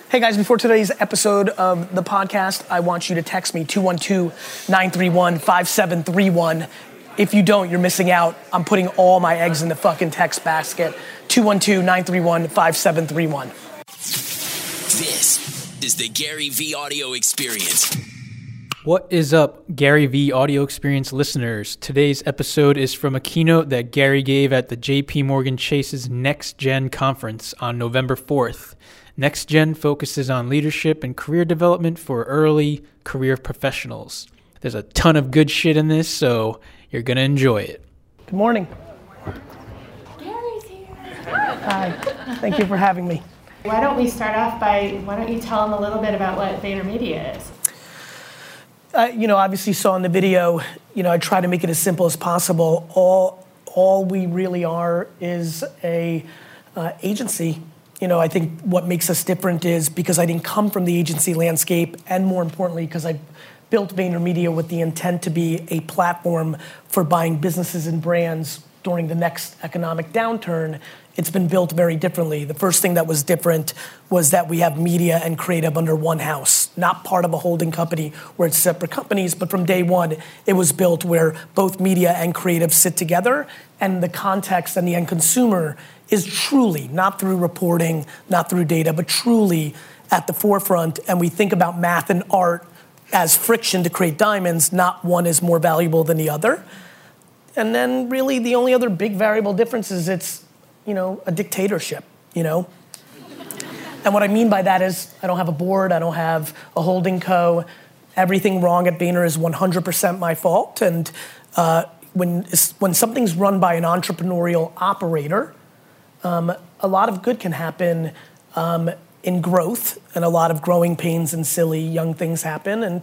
Hey guys, before today's episode of the podcast, I want you to text me 212-931-5731. If you don't, you're missing out. I'm putting all my eggs in the fucking text basket. 212-931-5731. This is the Gary V Audio Experience. What is up, Gary V Audio Experience listeners? Today's episode is from a keynote that Gary gave at the JP Morgan Chase's Next Gen conference on November 4th. Next Gen focuses on leadership and career development for early career professionals. There's a ton of good shit in this, so you're going to enjoy it. Good morning. Gary's here. Hi. Thank you for having me. Why don't you tell them a little bit about what VaynerMedia is? Obviously saw in the video, I try to make it as simple as possible. All we really are is a agency. I think what makes us different is because I didn't come from the agency landscape, and more importantly, because I built VaynerMedia with the intent to be a platform for buying businesses and brands during the next economic downturn. It's been built very differently. The first thing that was different was that we have media and creative under one house, not part of a holding company where it's separate companies, but from day one, it was built where both media and creative sit together, and the context and the end consumer is truly, not through reporting, not through data, but truly at the forefront. And we think about math and art as friction to create diamonds, not one is more valuable than the other. And then really the only other big variable difference is it's, a dictatorship, And what I mean by that is I don't have a board, I don't have a holding co. Everything wrong at Vayner is 100% my fault. And when something's run by an entrepreneurial operator, a lot of good can happen in growth, and a lot of growing pains and silly young things happen. And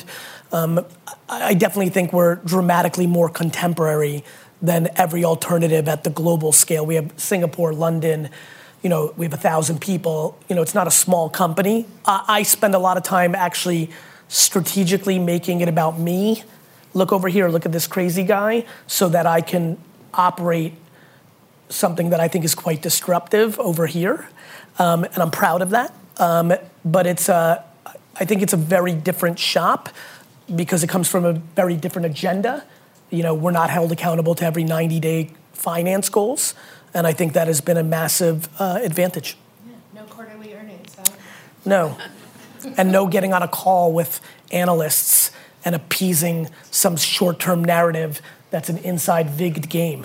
I definitely think we're dramatically more contemporary than every alternative at the global scale. We have Singapore, London, we have 1,000 people. It's not a small company. I spend a lot of time actually strategically making it about me. Look over here, look at this crazy guy, so that I can operate something that I think is quite disruptive over here. And I'm proud of that. But I think it's a very different shop because it comes from a very different agenda. We're not held accountable to every 90-day finance goals. And I think that has been a massive advantage. Yeah, no quarterly earnings, huh? No. And no getting on a call with analysts and appeasing some short-term narrative that's an inside VIG'd game.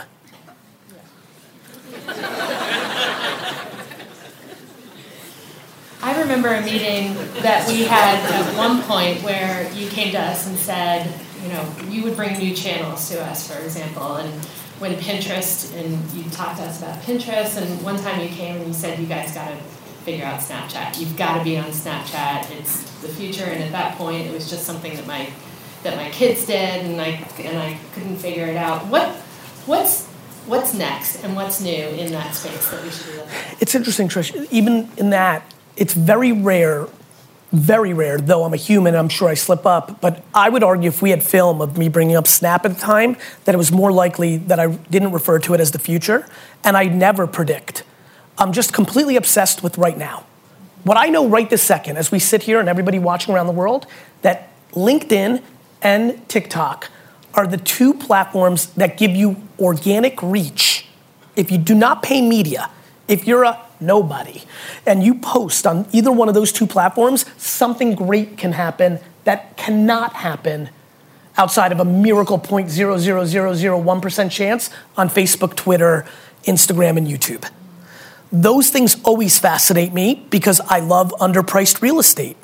I remember a meeting that we had at one point where you came to us and said, you would bring new channels to us, for example, and when Pinterest, and you talked to us about Pinterest, and one time you came and you said, you guys got to figure out Snapchat. You've got to be on Snapchat. It's the future, and at that point, it was just something that my kids did, and I couldn't figure it out. What's next, and what's new in that space that we should be looking at? It's interesting, Trish. Even in that, it's very rare, though I'm a human, I'm sure I slip up, but I would argue if we had film of me bringing up Snap at the time, that it was more likely that I didn't refer to it as the future, and I never predict. I'm just completely obsessed with right now. What I know right this second, as we sit here and everybody watching around the world, that LinkedIn and TikTok are the two platforms that give you organic reach. If you do not pay media, if you're a nobody, and you post on either one of those two platforms, something great can happen that cannot happen outside of a miracle 0.00001% chance on Facebook, Twitter, Instagram, and YouTube. Those things always fascinate me because I love underpriced real estate.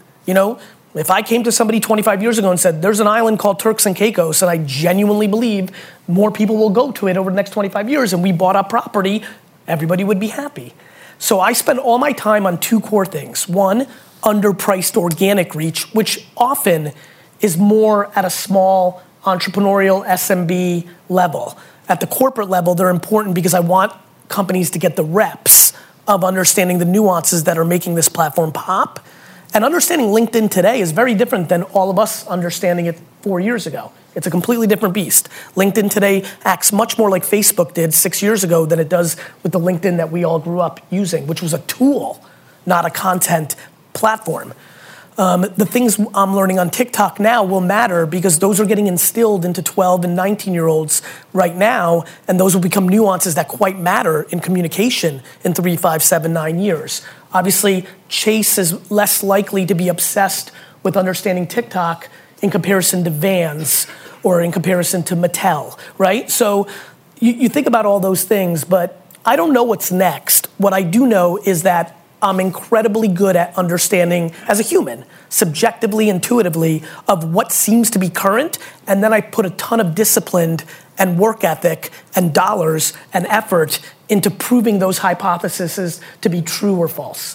If I came to somebody 25 years ago and said, there's an island called Turks and Caicos, and I genuinely believe more people will go to it over the next 25 years, and we bought up property, everybody would be happy. So I spend all my time on two core things. One, underpriced organic reach, which often is more at a small entrepreneurial SMB level. At the corporate level, they're important because I want companies to get the reps of understanding the nuances that are making this platform pop. And understanding LinkedIn today is very different than all of us understanding it 4 years ago. It's a completely different beast. LinkedIn today acts much more like Facebook did 6 years ago than it does with the LinkedIn that we all grew up using, which was a tool, not a content platform. The things I'm learning on TikTok now will matter because those are getting instilled into 12 and 19-year-olds right now, and those will become nuances that quite matter in communication in 3, 5, 7, 9 years. Obviously, Chase is less likely to be obsessed with understanding TikTok in comparison to Vans or in comparison to Mattel, right? So you think about all those things, but I don't know what's next. What I do know is that I'm incredibly good at understanding, as a human, subjectively, intuitively, of what seems to be current, and then I put a ton of discipline and work ethic and dollars and effort into proving those hypotheses to be true or false.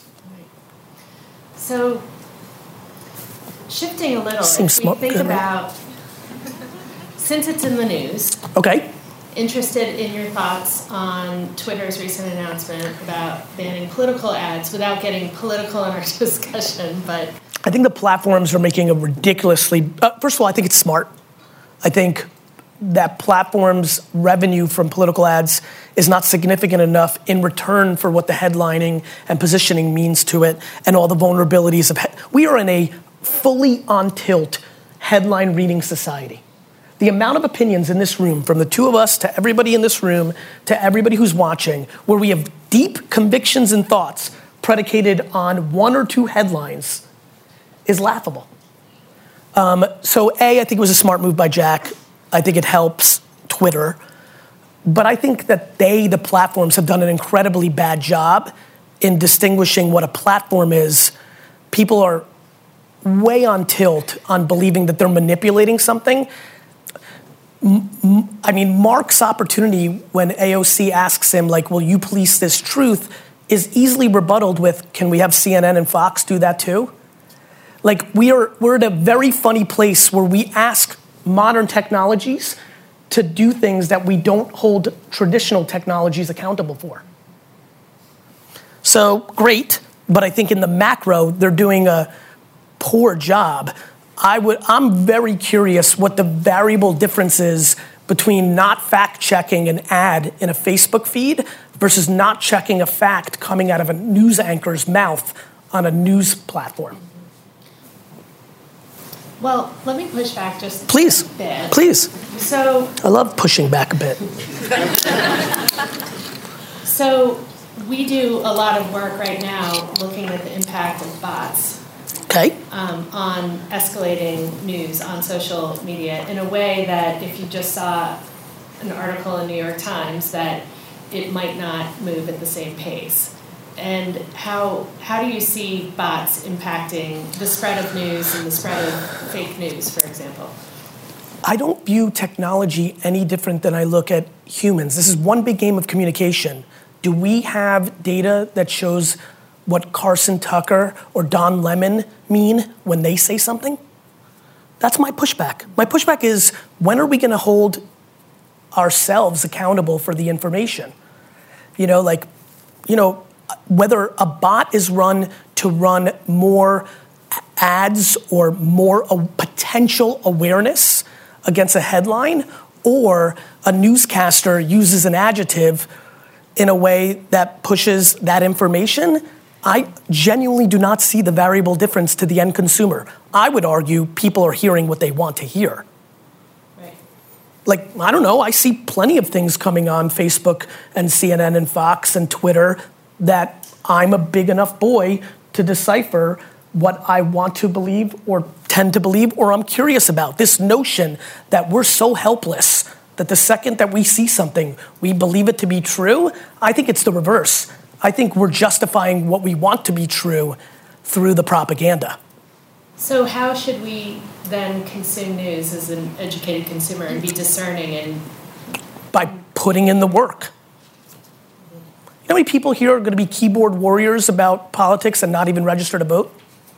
So, shifting a little, Seems if we think good, right? about, since it's in the news, Okay. interested in your thoughts on Twitter's recent announcement about banning political ads without getting political in our discussion, but... I think the platforms are making a ridiculously, first of all, I think it's smart. I think that platforms' revenue from political ads is not significant enough in return for what the headlining and positioning means to it and all the vulnerabilities of, we are in a fully on tilt headline reading society. The amount of opinions in this room, from the two of us to everybody in this room, to everybody who's watching, where we have deep convictions and thoughts predicated on 1 or 2 headlines, is laughable. So A, I think it was a smart move by Jack. I think it helps Twitter. But I think that the platforms, have done an incredibly bad job in distinguishing what a platform is. People are way on tilt on believing that they're manipulating something. I mean, Mark's opportunity when AOC asks him, like, will you police this truth, is easily rebutted with, can we have CNN and Fox do that too? Like, we're at a very funny place where we ask modern technologies to do things that we don't hold traditional technologies accountable for. So, great, but I think in the macro, they're doing a poor job. I'm very curious what the variable difference is between not fact-checking an ad in a Facebook feed versus not checking a fact coming out of a news anchor's mouth on a news platform. Well, let me push back just Please, a bit. please. So, I love pushing back a bit. so we do a lot of work right now looking at the impact of bots. Okay. On escalating news on social media in a way that if you just saw an article in New York Times that it might not move at the same pace. And how do you see bots impacting the spread of news and the spread of fake news, for example? I don't view technology any different than I look at humans. This is one big game of communication. Do we have data that shows what Carson Tucker or Don Lemon mean when they say something? That's my pushback. My pushback is, when are we going to hold ourselves accountable for the information? Whether a bot is run to run more ads or more potential awareness against a headline, or a newscaster uses an adjective in a way that pushes that information, I genuinely do not see the variable difference to the end consumer. I would argue people are hearing what they want to hear. Right. Like, I don't know, I see plenty of things coming on Facebook and CNN and Fox and Twitter that I'm a big enough boy to decipher what I want to believe or tend to believe or I'm curious about. This notion that we're so helpless that the second that we see something, we believe it to be true, I think it's the reverse. I think we're justifying what we want to be true through the propaganda. So how should we then consume news as an educated consumer and be discerning? And by putting in the work. You know how many people here are going to be keyboard warriors about politics and not even register to vote?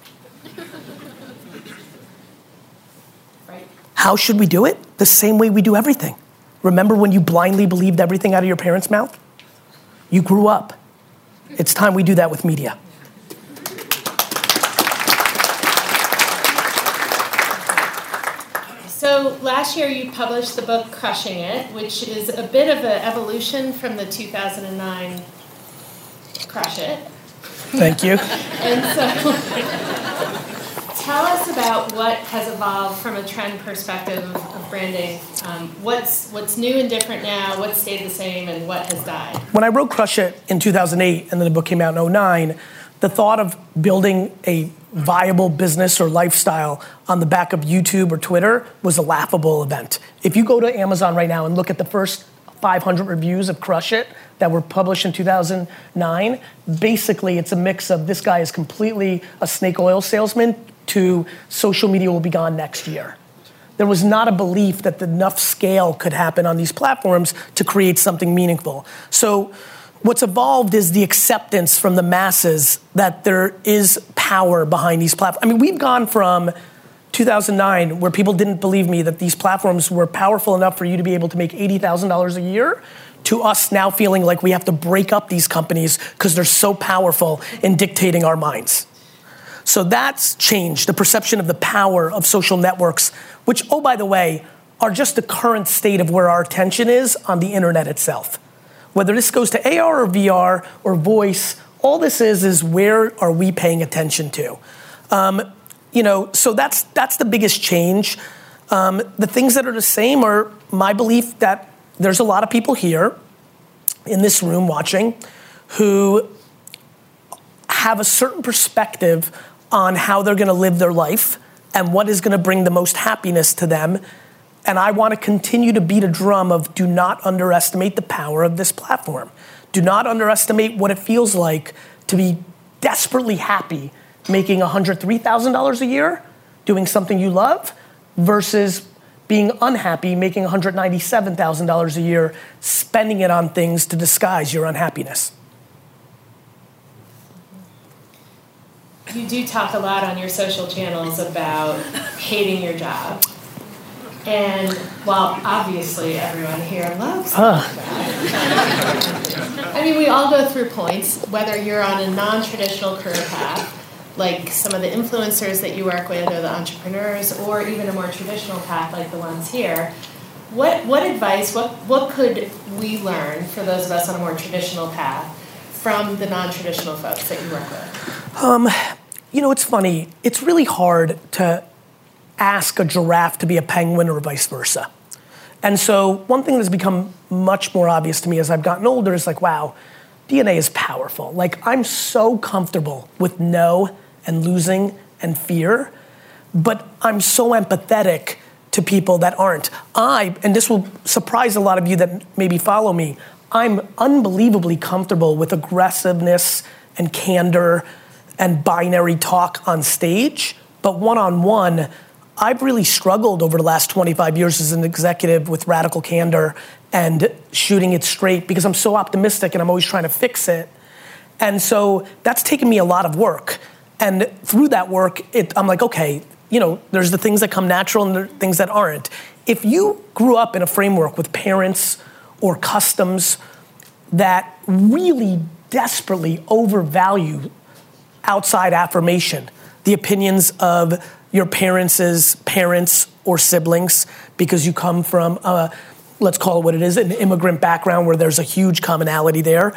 right. How should we do it? The same way we do everything. Remember when you blindly believed everything out of your parents' mouth? You grew up. It's time we do that with media. So last year you published the book Crushing It, which is a bit of an evolution from the 2009 Crush It. Thank you. And so, tell us about what has evolved from a trend perspective of branding. What's new and different now? What stayed the same, and what has died? When I wrote Crush It in 2008, and then the book came out in 2009, the thought of building a viable business or lifestyle on the back of YouTube or Twitter was a laughable event. If you go to Amazon right now and look at the first 500 reviews of Crush It that were published in 2009, basically it's a mix of this guy is completely a snake oil salesman to social media will be gone next year. There was not a belief that enough scale could happen on these platforms to create something meaningful. So what's evolved is the acceptance from the masses that there is power behind these platforms. I mean, we've gone from 2009, where people didn't believe me that these platforms were powerful enough for you to be able to make $80,000 a year, to us now feeling like we have to break up these companies because they're so powerful in dictating our minds. So that's changed the perception of the power of social networks, which, oh, by the way, are just the current state of where our attention is on the internet itself. Whether this goes to AR or VR or voice, all this is where are we paying attention to? So that's the biggest change. The things that are the same are my belief that there's a lot of people here in this room watching who have a certain perspective on how they're gonna live their life and what is gonna bring the most happiness to them. And I wanna continue to beat a drum of do not underestimate the power of this platform. Do not underestimate what it feels like to be desperately happy making $103,000 a year doing something you love versus being unhappy making $197,000 a year spending it on things to disguise your unhappiness. You do talk a lot on your social channels about hating your job. And while obviously everyone here loves that, I mean, we all go through points, whether you're on a non-traditional career path, like some of the influencers that you work with or the entrepreneurs, or even a more traditional path like the ones here. What advice, what could we learn for those of us on a more traditional path from the non-traditional folks that you work with? It's funny. It's really hard to ask a giraffe to be a penguin or vice versa. And so one thing that's become much more obvious to me as I've gotten older is like, wow, DNA is powerful. Like, I'm so comfortable with no and losing and fear, but I'm so empathetic to people that aren't. And this will surprise a lot of you that maybe follow me, I'm unbelievably comfortable with aggressiveness and candor and binary talk on stage, but one-on-one, I've really struggled over the last 25 years as an executive with radical candor and shooting it straight because I'm so optimistic and I'm always trying to fix it. And so that's taken me a lot of work. And through that work, I'm like, okay, there's the things that come natural and the things that aren't. If you grew up in a framework with parents or customs that really desperately overvalue outside affirmation, the opinions of your parents' parents or siblings, because you come from, let's call it what it is, an immigrant background where there's a huge commonality there.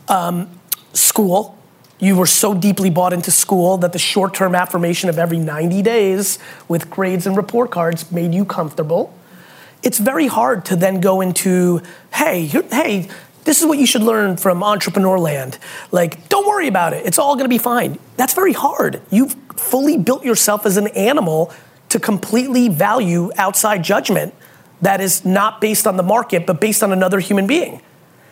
School, you were so deeply bought into school that the short-term affirmation of every 90 days with grades and report cards made you comfortable. It's very hard to then go into, hey, this is what you should learn from entrepreneur land. Like, don't worry about it. It's all gonna be fine. That's very hard. You've fully built yourself as an animal to completely value outside judgment that is not based on the market, but based on another human being.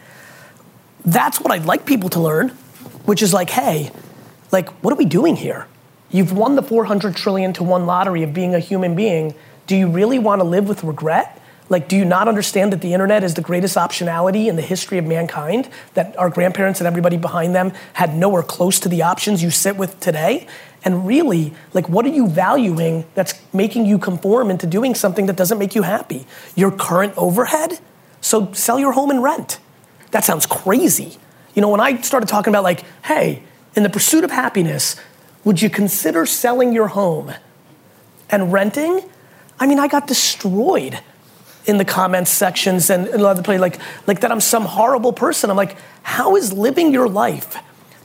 That's what I'd like people to learn, which is like, hey, like, what are we doing here? You've won the 400 trillion to 1 lottery of being a human being. Do you really wanna live with regret? Like, do you not understand that the internet is the greatest optionality in the history of mankind? That our grandparents and everybody behind them had nowhere close to the options you sit with today? And really, like, what are you valuing that's making you conform into doing something that doesn't make you happy? Your current overhead? So sell your home and rent. That sounds crazy. When I started talking about like, hey, in the pursuit of happiness, would you consider selling your home and renting? I mean, I got destroyed in the comments sections and a lot of the play, like that I'm some horrible person. I'm like, how is living your life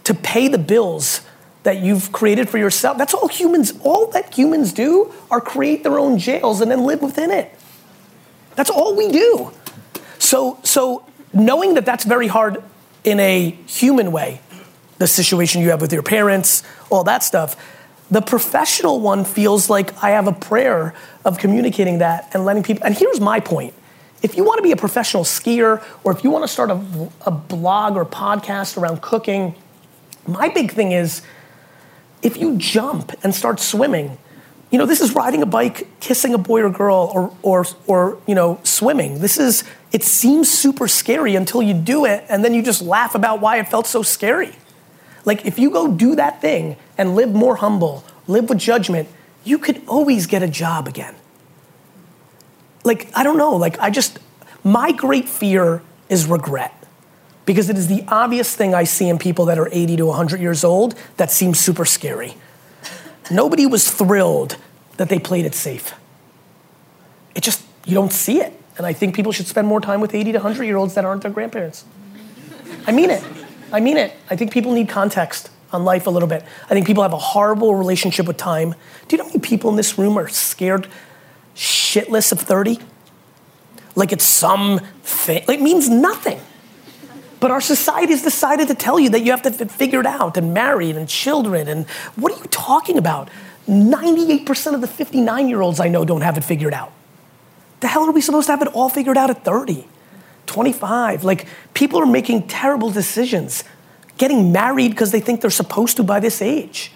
to pay the bills that you've created for yourself. That's all that humans do are create their own jails and then live within it. That's all we do. So knowing that that's very hard in a human way, the situation you have with your parents, all that stuff, the professional one feels like I have a prayer of communicating that and letting people, and here's my point. If you want to be a professional skier, or if you want to start a blog or podcast around cooking, my big thing is, if you jump and start swimming, this is riding a bike, kissing a boy or girl, or swimming. It seems super scary until you do it, and then you just laugh about why it felt so scary. Like, if you go do that thing and live more humble, live with judgment, you could always get a job again. Like, I don't know, my great fear is regret. Because it is the obvious thing I see in people that are 80 to 100 years old that seems super scary. Nobody was thrilled that they played it safe. You don't see it. And I think people should spend more time with 80 to 100-year-olds that aren't their grandparents. I mean it. I think people need context on life a little bit. I think people have a horrible relationship with time. Do you know how many people in this room are scared shitless of 30? Like it's some thing, it means nothing. But our society has decided to tell you that you have to figure it out and married and children and what are you talking about? 98% of the 59-year-olds I know don't have it figured out. The hell are we supposed to have it all figured out at 30, 25? People are making terrible decisions, getting married because they think they're supposed to by this age.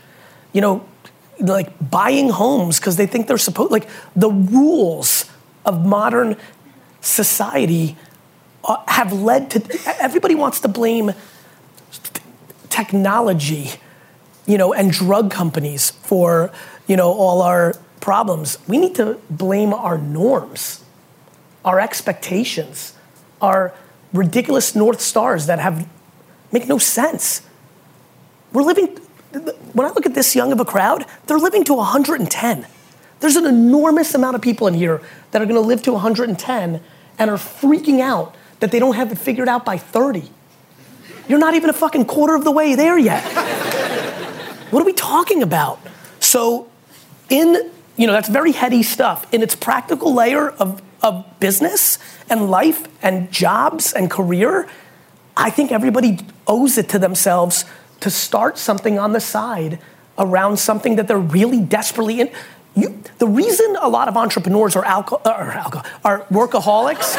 Buying homes because they think they're supposed, the rules of modern society have led to, everybody wants to blame technology, and drug companies for, all our problems. We need to blame our norms, our expectations, our ridiculous North Stars that make no sense. When I look at this young of a crowd, they're living to 110. There's an enormous amount of people in here that are gonna live to 110 and are freaking out that they don't have it figured out by 30. You're not even a fucking quarter of the way there yet. What are we talking about? So that's very heady stuff. In its practical layer of business and life and jobs and career, I think everybody owes it to themselves to start something on the side around something that they're really desperately in. The reason a lot of entrepreneurs are workaholics,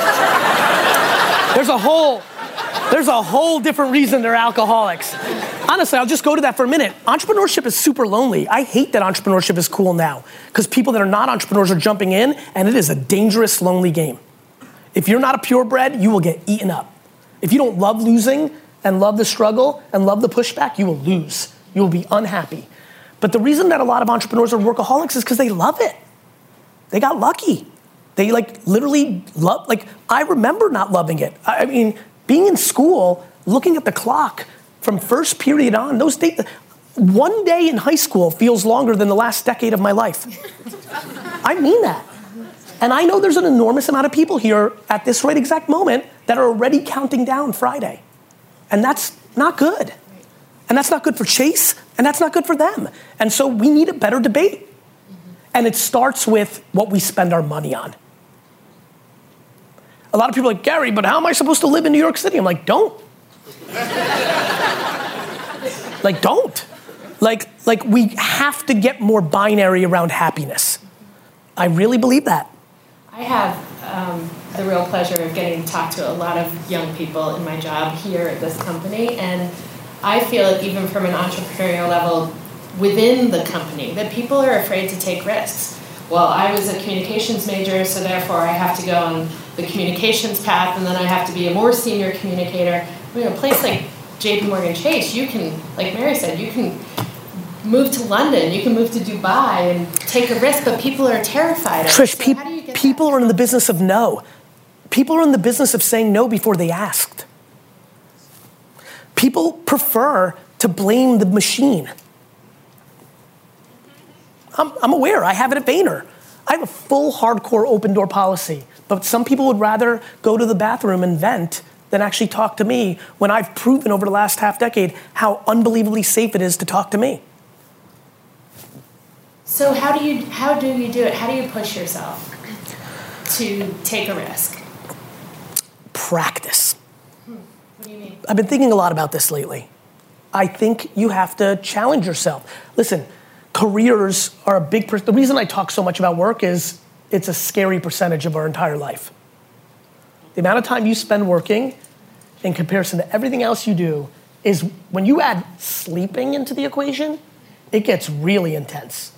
there's a whole different reason they're alcoholics. Honestly, I'll just go to that for a minute. Entrepreneurship is super lonely. I hate that entrepreneurship is cool now because people that are not entrepreneurs are jumping in and it is a dangerous, lonely game. If you're not a purebred, you will get eaten up. If you don't love losing and love the struggle and love the pushback, you will lose. You will be unhappy. But the reason that a lot of entrepreneurs are workaholics is because they love it. They got lucky. They literally love, I remember not loving it. I mean, being in school, looking at the clock from first period on, those days, one day in high school feels longer than the last decade of my life. I mean that. And I know there's an enormous amount of people here at this right exact moment that are already counting down Friday. And that's not good. And that's not good for Chase, and that's not good for them. And so we need a better debate. And it starts with what we spend our money on. A lot of people are like, Gary, but how am I supposed to live in New York City? I'm like, don't. Don't. We have to get more binary around happiness. I really believe that. I have the real pleasure of getting to talk to a lot of young people in my job here at this company, and I feel like even from an entrepreneurial level within the company, that people are afraid to take risks. Well, I was a communications major, so therefore I have to go on the communications path, and then I have to be a more senior communicator. A place like JP Morgan Chase, you can, like Mary said, you can move to London, you can move to Dubai and take a risk, but people are terrified of it. Trish, people are in the business of no. People are in the business of saying no before they asked. People prefer to blame the machine. I'm aware, I have it at Vayner. I have a full hardcore open door policy, but some people would rather go to the bathroom and vent than actually talk to me when I've proven over the last half decade how unbelievably safe it is to talk to me. So how do you do it? How do you push yourself to take a risk? Practice. What do you mean? I've been thinking a lot about this lately. I think you have to challenge yourself. Listen, careers are a big, the reason I talk so much about work is it's a scary percentage of our entire life. The amount of time you spend working in comparison to everything else you do is, when you add sleeping into the equation, it gets really intense.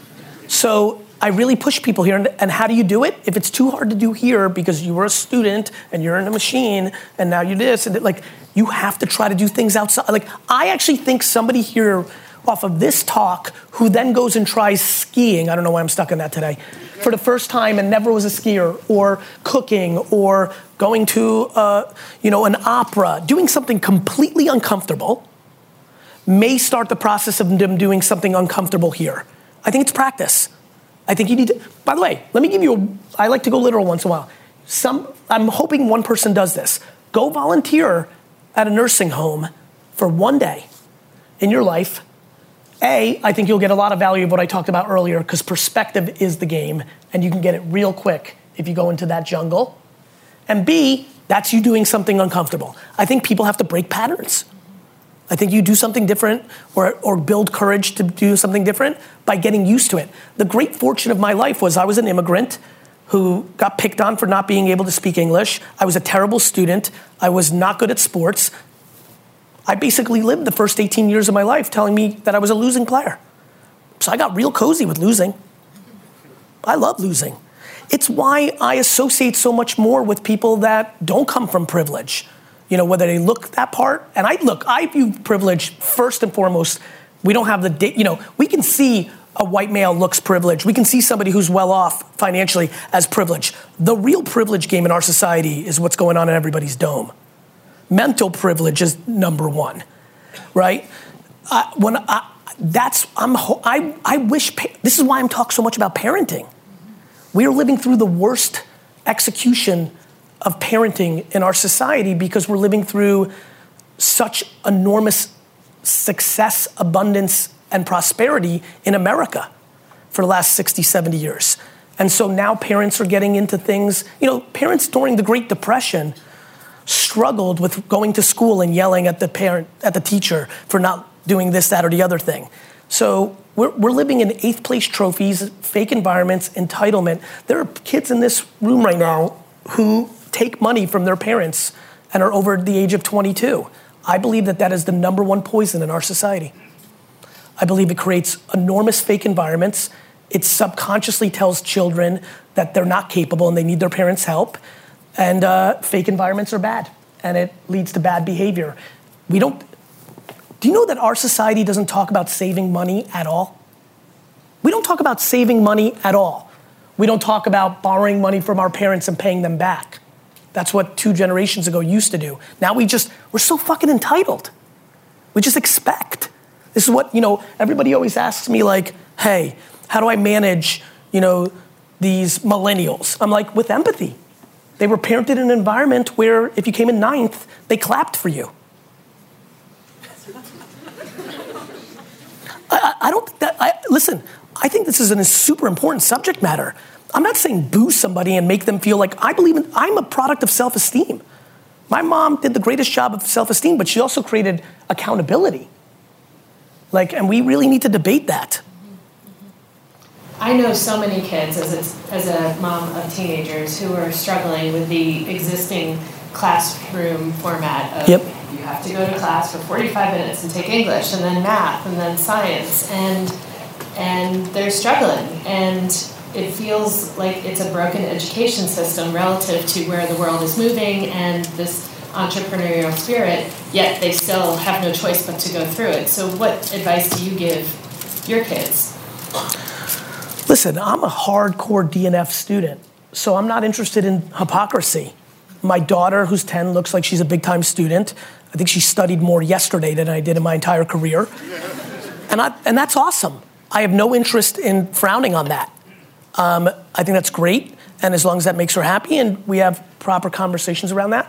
So I really push people here, and how do you do it? If it's too hard to do here because you were a student and you're in a machine and now you're this, and like, you have to try to do things outside. Like, I actually think somebody here off of this talk who then goes and tries skiing, I don't know why I'm stuck in that today, for the first time and never was a skier, or cooking, or going to an opera, doing something completely uncomfortable, may start the process of them doing something uncomfortable here. I think it's practice. I think you need to, by the way, let me give you I like to go literal once in a while. I'm hoping one person does this. Go volunteer at a nursing home for one day in your life. I think you'll get a lot of value of what I talked about earlier, because perspective is the game, and you can get it real quick if you go into that jungle. And B, that's you doing something uncomfortable. I think people have to break patterns. I think you do something different, or build courage to do something different by getting used to it. The great fortune of my life was I was an immigrant who got picked on for not being able to speak English. I was a terrible student. I was not good at sports. I basically lived the first 18 years of my life telling me that I was a losing player. So I got real cozy with losing. I love losing. It's why I associate so much more with people that don't come from privilege. Whether they look that part, and I view privilege first and foremost. We don't have we can see a white male looks privileged. We can see somebody who's well off financially as privileged. The real privilege game in our society is what's going on in everybody's dome. Mental privilege is number one, right? I wish, this is why I'm talking so much about parenting. We are living through the worst execution of parenting in our society because we're living through such enormous success, abundance, and prosperity in America for the last 60, 70 years. And so now parents are getting into things, parents during the Great Depression struggled with going to school and yelling at the teacher for not doing this, that, or the other thing. So we're living in 8th place trophies, fake environments, entitlement. There are kids in this room right now who take money from their parents and are over the age of 22. I believe that is the number one poison in our society. I believe it creates enormous fake environments. It subconsciously tells children that they're not capable and they need their parents' help. And fake environments are bad, and it leads to bad behavior. Do you know that our society doesn't talk about saving money at all? We don't talk about saving money at all. We don't talk about borrowing money from our parents and paying them back. That's what 2 generations ago used to do. Now we're so fucking entitled. We just expect. This is what, everybody always asks me, like, hey, how do I manage, these millennials? I'm like, with empathy. They were parented in an environment where if you came in 9th, they clapped for you. Listen, I think this is a super important subject matter. I'm not saying boo somebody and make them feel like I'm a product of self-esteem. My mom did the greatest job of self-esteem, but she also created accountability. And we really need to debate that. I know so many kids as a mom of teenagers who are struggling with the existing classroom format of you have to go to class for 45 minutes and take English and then math and then science, and they're struggling, and it feels like it's a broken education system relative to where the world is moving and this entrepreneurial spirit, yet they still have no choice but to go through it. So what advice do you give your kids? Listen, I'm a hardcore DNF student, so I'm not interested in hypocrisy. My daughter, who's 10, looks like she's a big-time student. I think she studied more yesterday than I did in my entire career. And that's awesome. I have no interest in frowning on that. I think that's great, and as long as that makes her happy and we have proper conversations around that,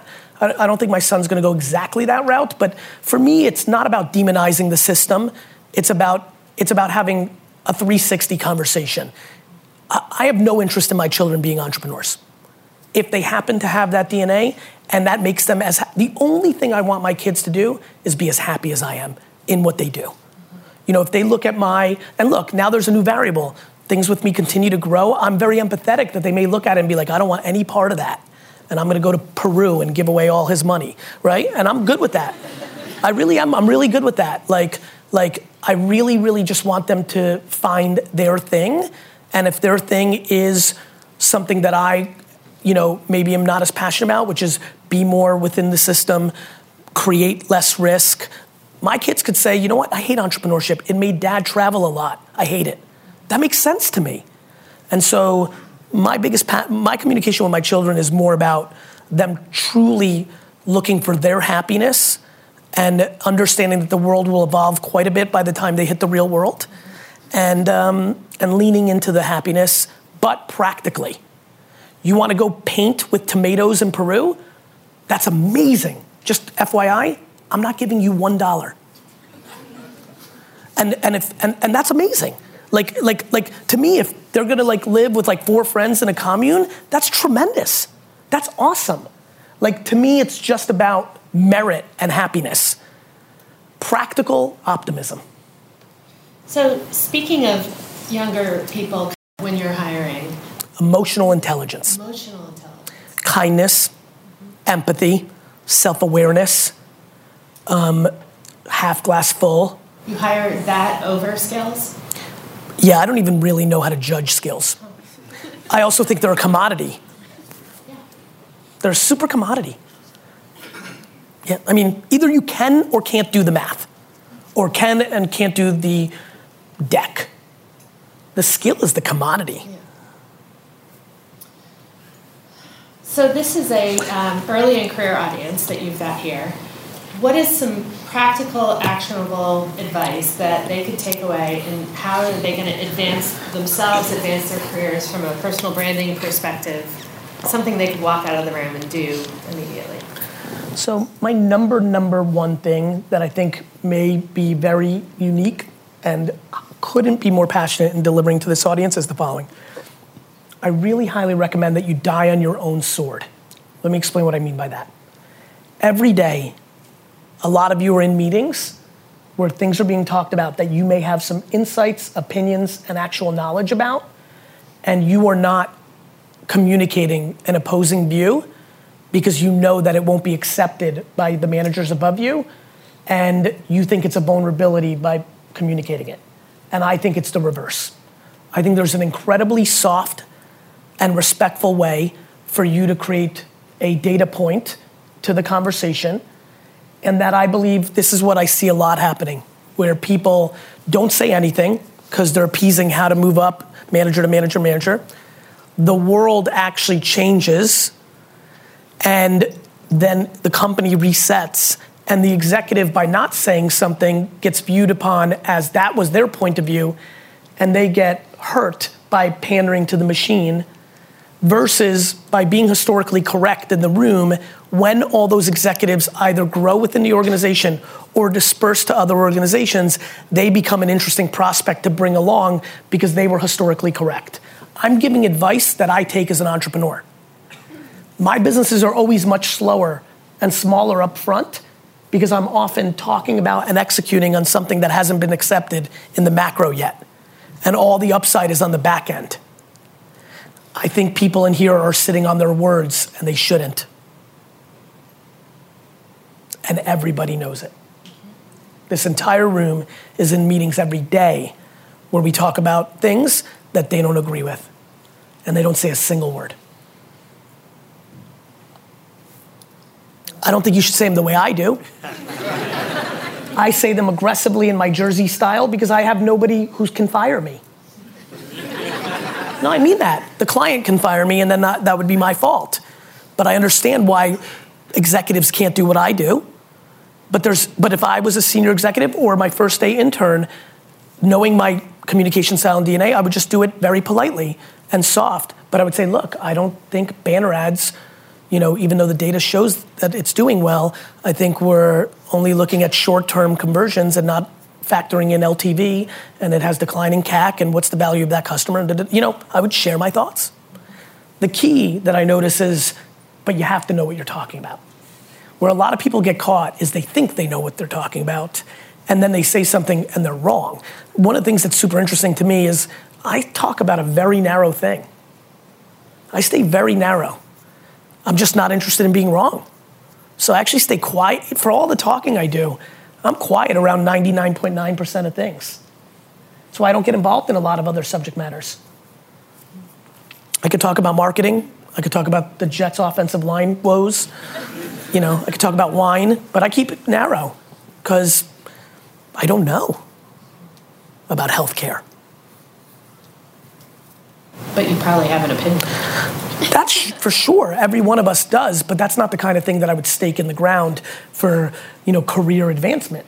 I don't think my son's gonna go exactly that route, but for me, it's not about demonizing the system. It's about having a 360 conversation. I have no interest in my children being entrepreneurs. If they happen to have that DNA and that makes them the only thing I want my kids to do is be as happy as I am in what they do. You know, if they look at and look, now there's a new variable. Things with me continue to grow. I'm very empathetic that they may look at it and be like, I don't want any part of that. And I'm gonna go to Peru and give away all his money, right? And I'm good with that. I really am, I'm really good with that. Like I really, really just want them to find their thing. And if their thing is something that I, maybe am not as passionate about, which is be more within the system, create less risk. My kids could say, you know what, I hate entrepreneurship. It made dad travel a lot. I hate it. That makes sense to me. And so my communication with my children is more about them truly looking for their happiness and understanding that the world will evolve quite a bit by the time they hit the real world, and leaning into the happiness, but practically. You wanna go paint with tomatoes in Peru? That's amazing. Just FYI, I'm not giving you $1. And that's amazing. Like to me, if they're gonna live with 4 friends in a commune, that's tremendous. That's awesome. To me, it's just about merit and happiness. Practical optimism. So speaking of younger people, when you're hiring. Emotional intelligence. Kindness, empathy, self-awareness, half glass full. You hire that over skills? Yeah, I don't even really know how to judge skills. I also think they're a commodity. Yeah. They're a super commodity. Yeah, I mean, either you can or can't do the math, or can and can't do the deck. The skill is the commodity. Yeah. So this is a early in career audience that you've got here. What is some practical, actionable advice that they could take away, and how are they going to advance themselves, advance their careers from a personal branding perspective? Something they could walk out of the room and do immediately. So my number one thing that I think may be very unique and couldn't be more passionate in delivering to this audience is the following. I really highly recommend that you die on your own sword. Let me explain what I mean by that. Every day, a lot of you are in meetings where things are being talked about that you may have some insights, opinions, and actual knowledge about, and you are not communicating an opposing view because you know that it won't be accepted by the managers above you, and you think it's a vulnerability by communicating it. And I think it's the reverse. I think there's an incredibly soft and respectful way for you to create a data point to the conversation, and that I believe this is what I see a lot happening, where people don't say anything because they're appeasing how to move up manager to manager to manager. The world actually changes, and then the company resets, and the executive, by not saying something, gets viewed upon as that was their point of view, and they get hurt by pandering to the machine, versus by being historically correct in the room when all those executives either grow within the organization or disperse to other organizations, they become an interesting prospect to bring along because they were historically correct. I'm giving advice that I take as an entrepreneur. My businesses are always much slower and smaller up front because I'm often talking about and executing on something that hasn't been accepted in the macro yet. And all the upside is on the back end. I think people in here are sitting on their words, and they shouldn't. And everybody knows it. This entire room is in meetings every day where we talk about things that they don't agree with, and they don't say a single word. I don't think you should say them the way I do. I say them aggressively in my Jersey style because I have nobody who can fire me. No, I mean that. The client can fire me, and then that would be my fault. But I understand why executives can't do what I do. But if I was a senior executive or my first day intern, knowing my communication style and DNA, I would just do it very politely and soft. But I would say, look, I don't think banner ads, even though the data shows that it's doing well, I think we're only looking at short-term conversions and not factoring in LTV, and it has declining CAC, and what's the value of that customer? I would share my thoughts. The key that I notice is, but you have to know what you're talking about. Where a lot of people get caught is they think they know what they're talking about, and then they say something and they're wrong. One of the things that's super interesting to me is I talk about a very narrow thing. I stay very narrow. I'm just not interested in being wrong. So I actually stay quiet. For all the talking I do, I'm quiet around 99.9% of things. That's why I don't get involved in a lot of other subject matters. I could talk about marketing. I could talk about the Jets' offensive line woes. I could talk about wine, but I keep it narrow because I don't know about healthcare. But you probably have an opinion. That's for sure. Every one of us does, but that's not the kind of thing that I would stake in the ground for, career advancement.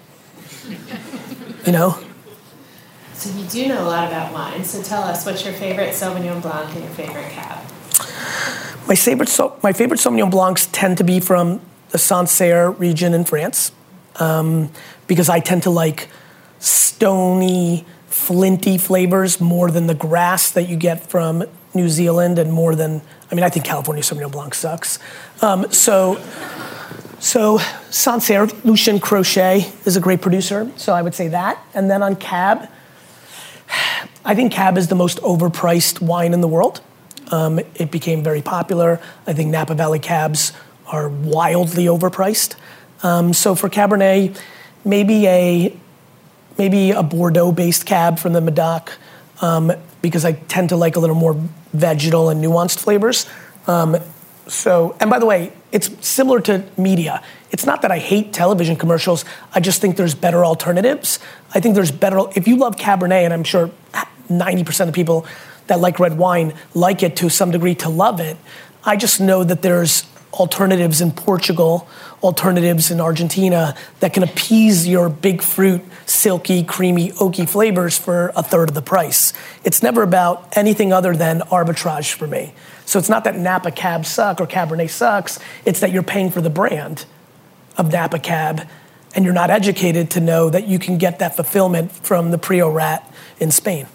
So you do know a lot about wine. So tell us, what's your favorite Sauvignon Blanc and your favorite cab? My favorite Sauvignon Blancs tend to be from the Sancerre region in France, because I tend to like stony, flinty flavors more than the grass that you get from New Zealand, and more than, I think California Sauvignon Blanc sucks. So Sancerre, Lucien Crochet is a great producer, so I would say that. And then on Cab, I think Cab is the most overpriced wine in the world. It became very popular. I think Napa Valley Cabs are wildly overpriced. So for Cabernet, maybe a Bordeaux-based Cab from the Medoc, because I tend to like a little more vegetal and nuanced flavors. And by the way, it's similar to media. It's not that I hate television commercials. I just think there's better alternatives. I think there's better, if you love Cabernet, and I'm sure 90% of people that like red wine like it to some degree to love it, I just know that there's alternatives in Portugal, alternatives in Argentina that can appease your big fruit, silky, creamy, oaky flavors for a third of the price. It's never about anything other than arbitrage for me. So it's not that Napa Cab suck or Cabernet sucks, it's that you're paying for the brand of Napa Cab, and you're not educated to know that you can get that fulfillment from the Priorat in Spain.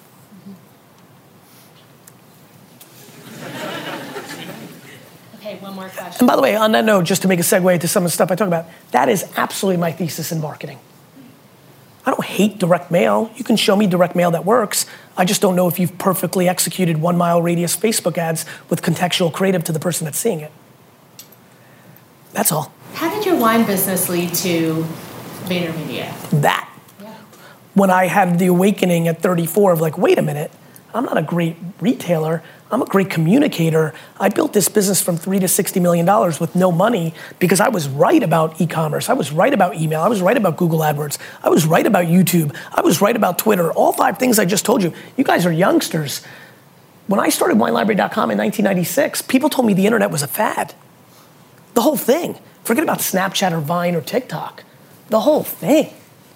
One more question. And by the way, on that note, just to make a segue to some of the stuff I talk about, that is absolutely my thesis in marketing. I don't hate direct mail. You can show me direct mail that works. I just don't know if you've perfectly executed 1 mile radius Facebook ads with contextual creative to the person that's seeing it. That's all. How did your wine business lead to VaynerMedia? That. Yeah. When I had the awakening at 34 of like, wait a minute, I'm not a great retailer. I'm a great communicator. I built this business from $3 to $60 million with no money because I was right about e-commerce. I was right about email. I was right about Google AdWords. I was right about YouTube. I was right about Twitter. All 5 things I just told you. You guys are youngsters. When I started WineLibrary.com in 1996, people told me the internet was a fad. The whole thing. Forget about Snapchat or Vine or TikTok. The whole thing.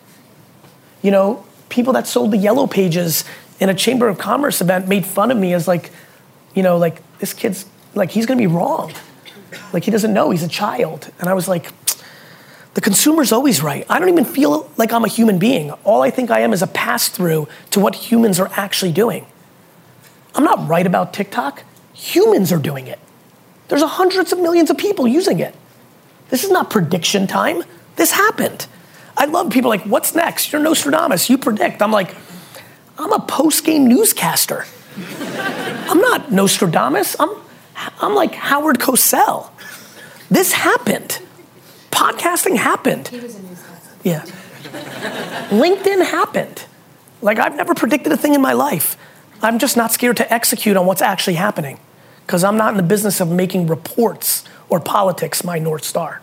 People that sold the Yellow Pages in a Chamber of Commerce event made fun of me as like this kid's, like, he's gonna be wrong. Like, he doesn't know, he's a child. And I was like, the consumer's always right. I don't even feel like I'm a human being. All I think I am is a pass-through to what humans are actually doing. I'm not right about TikTok. Humans are doing it. There's hundreds of millions of people using it. This is not prediction time. This happened. I love people like, what's next? You're Nostradamus, you predict. I'm like, I'm a post-game newscaster. I'm not Nostradamus. I'm like Howard Cosell. This happened. Podcasting happened. He was a newscaster. Yeah. LinkedIn happened. Like, I've never predicted a thing in my life. I'm just not scared to execute on what's actually happening because I'm not in the business of making reports or politics my North Star.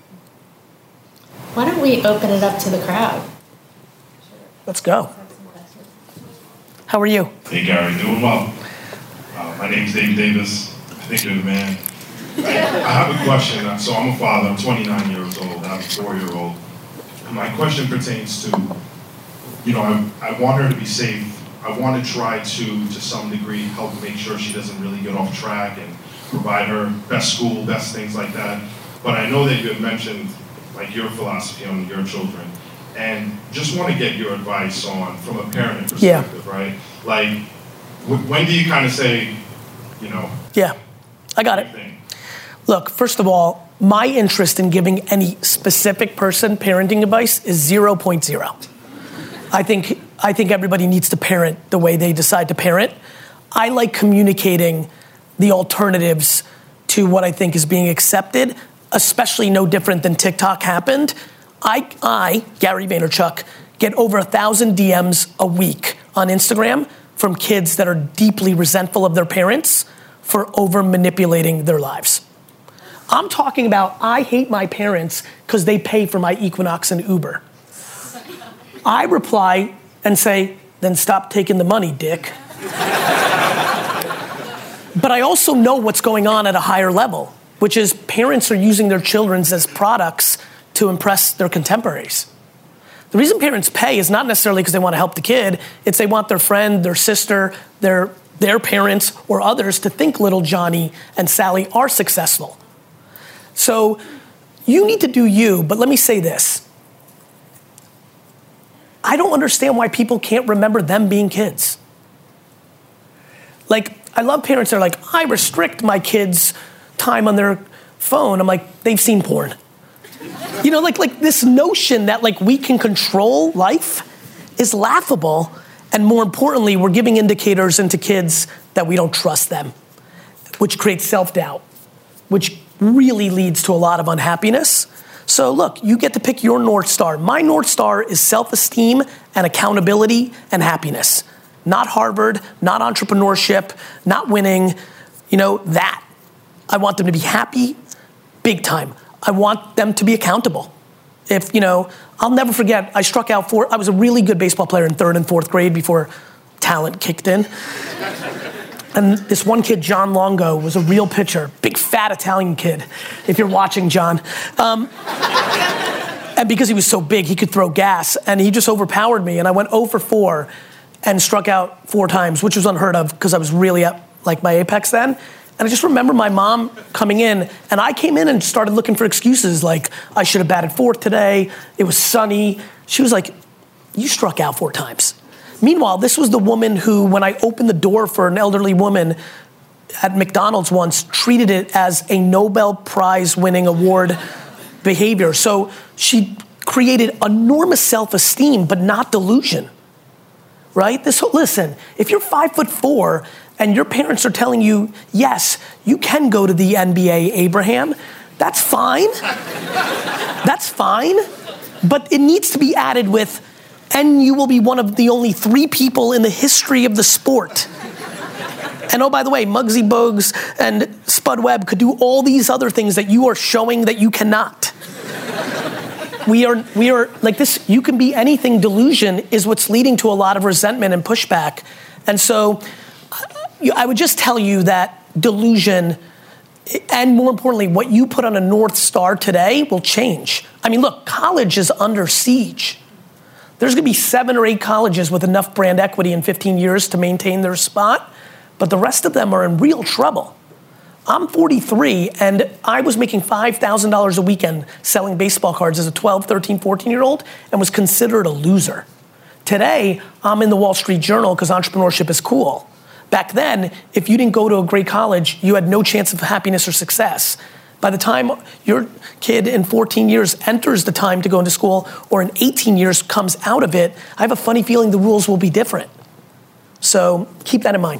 Why don't we open it up to the crowd? Let's go. How are you? Hey, Gary, doing well. My name's Dave Davis. I think you're the man. I have a question. So I'm a father. I'm 29 years old, and I'm a 4-year-old. And my question pertains to, I want her to be safe. I want to try to some degree, help make sure she doesn't really get off track. And provide her best school, best things like that. But I know that you had mentioned like your philosophy on your children, and just want to get your advice on from a parenting perspective, right? Like, when do you kind of say, you know? Yeah, I got it. Look, first of all, my interest in giving any specific person parenting advice is 0.0. I think everybody needs to parent the way they decide to parent. I like communicating the alternatives to what I think is being accepted, especially no different than TikTok happened. I, Gary Vaynerchuk, get over 1,000 DMs a week on Instagram from kids that are deeply resentful of their parents for over manipulating their lives. I'm talking about I hate my parents because they pay for my Equinox and Uber. I reply and say, then stop taking the money, dick. But I also know what's going on at a higher level, which is parents are using their children as products to impress their contemporaries. The reason parents pay is not necessarily because they want to help the kid, it's they want their friend, their sister, their parents, or others to think little Johnny and Sally are successful. So you need to do you, but let me say this. I don't understand why people can't remember them being kids. Like, I love parents that are like, I restrict my kids' time on their phone. I'm like, they've seen porn. You know, like this notion that like we can control life is laughable. And more importantly, we're giving indicators into kids that we don't trust them, which creates self-doubt, which really leads to a lot of unhappiness. So look, you get to pick your North Star. My North Star is self-esteem and accountability and happiness. Not Harvard, not entrepreneurship, not winning, you know, that. I want them to be happy, big time. I want them to be accountable. If, you know, I'll never forget, I struck out I was a really good baseball player in 3rd and 4th grade before talent kicked in. And this one kid, John Longo, was a real pitcher, big fat Italian kid, if you're watching, John. And because he was so big, he could throw gas, and he just overpowered me, and I went 0 for 4 and struck out 4 times, which was unheard of because I was really at like my apex then. And I just remember my mom coming in, and I came in and started looking for excuses, like I should have batted 4th today, it was sunny. She was like, you struck out 4 times. Meanwhile, this was the woman who, when I opened the door for an elderly woman at McDonald's once, treated it as a Nobel Prize winning award behavior. So she created enormous self-esteem, but not delusion, right? Listen, if you're 5'4", and your parents are telling you, yes, you can go to the NBA, Abraham, that's fine. That's fine. But it needs to be added with, and you will be one of the only 3 people in the history of the sport. And oh, by the way, Muggsy Bogues and Spud Webb could do all these other things that you are showing that you cannot. We are like this, you can be anything delusion is what's leading to a lot of resentment and pushback. And so, I would just tell you that delusion, and more importantly, what you put on a North Star today will change. I mean, look, college is under siege. There's gonna be 7 or 8 colleges with enough brand equity in 15 years to maintain their spot, but the rest of them are in real trouble. I'm 43, and I was making $5,000 a weekend selling baseball cards as a 12, 13, 14-year-old, and was considered a loser. Today, I'm in the Wall Street Journal because entrepreneurship is cool. Back then, if you didn't go to a great college, you had no chance of happiness or success. By the time your kid in 14 years enters the time to go into school, or in 18 years comes out of it, I have a funny feeling the rules will be different. So keep that in mind.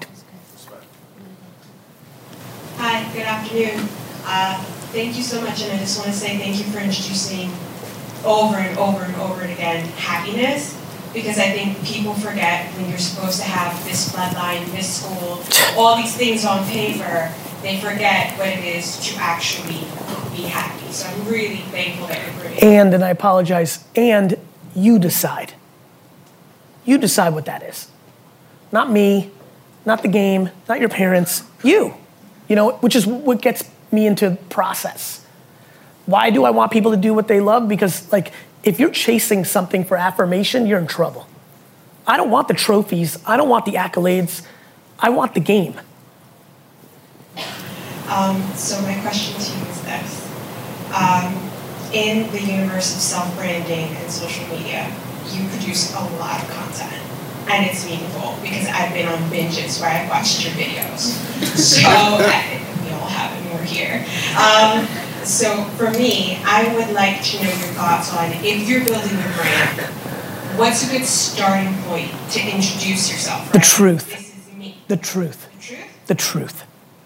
Hi, good afternoon. Thank you so much, and I just want to say thank you for introducing over and over and over again happiness. Because I think people forget when you're supposed to have this bloodline, this school, all these things on paper, they forget what it is to actually be happy. So I'm really thankful that you're bringing it. And I apologize, and you decide. You decide what that is. Not me, not the game, not your parents, you. You know, which is what gets me into process. Why do I want people to do what they love? Because like, if you're chasing something for affirmation, you're in trouble. I don't want the trophies. I don't want the accolades. I want the game. So my question to you is this. In the universe of self-branding and social media, you produce a lot of content. And it's meaningful because I've been on binges where I've watched your videos. So we all have and we're here. So for me, I would like to know your thoughts on if you're building your brand, what's a good starting point to introduce yourself? Right? The truth. This is me. The truth. The truth? The truth.